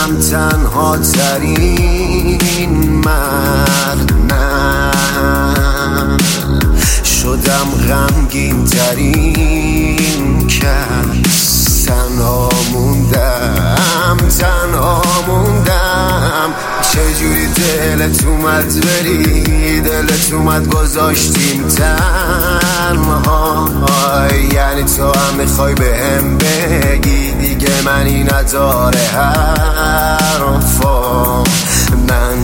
شدم تنها ترین مرد، من شدم غمگین ترین کس. تنها موندم چجوری دلت اومد بری، دلت اومد گذاشتیم تنها. یعنی تو هم میخوای بهم بگی دیگه منی نداره حرفا. من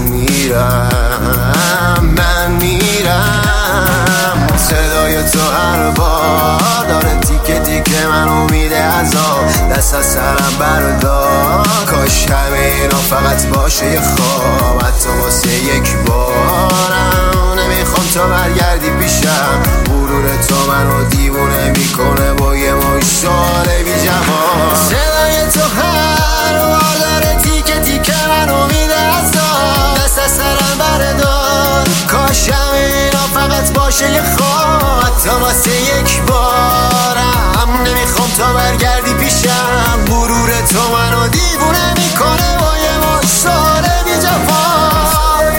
میرم صدای تو هر بار داره تیکه تیکه منو میده عذاب. دست از سرم بردار، کاش همه اینا فقط باشه یه خواب. حتی واسه یک بارم نمیخوام تو برگردی پیشم. غرور تو منو دیوونه میکنه با یه مشتال بی جواب. صدای تو هر بار داره تیکه تیکه منو میده عذاب. دست از سرم بردار، کاش همه اینا فقط باشه یه خواب. حتی واسه یک بارم نمیخوام تو برگردی پیشم. غرور تو منو دیوونه میکنه با یه مشتال بی جواب.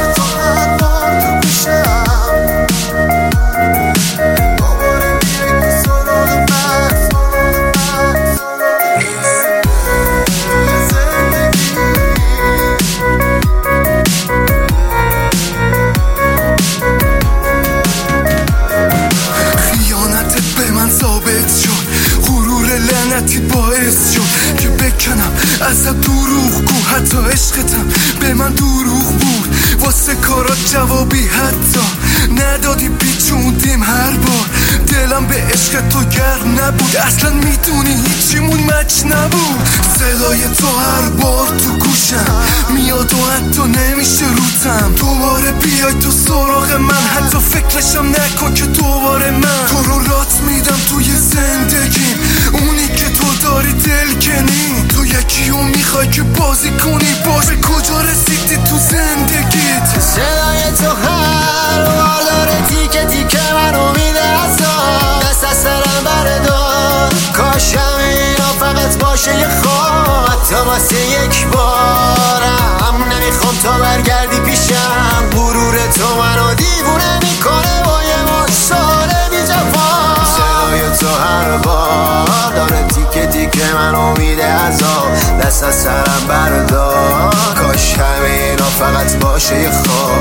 لعنتی باعث شد که بکنم ازت دروغگو. حتی عشقتم به من دروغ بود، واسه کارات جوابی حتی ندادی. پیچوندیم هر بار، دلم به عشق تو گرم نبود. اصلا میدونی هیچیمون مچ نبود. صدای تو هر بار تو گوشم میاد و حتی نمیشه روتم. دوباره بیای تو سراغ من، حتی فکرشم نکن که دوباره من تو رو رات میدم توی زندگیم. اونی که تو داری دل کنی، تو یکیو میخوای که بازی کنی. باش به کجا رسیدی تو زندگیت؟ صدای تو هر بار داره تیکه تیکه منو میده عذاب. دست از سرم بردار، کاش همه اینا فقط باشه یه خواب. حتی واسه یک بارم نمیخوام تو برگردی پیشم. غرور تو منو دیوونه میکنه با یه مشتال بی جواب. صدای تو هر بار داره تیکه تیکه منو میده عذاب. دست از سرم بردار، کاش همه اینا فقط باشه یه خواب.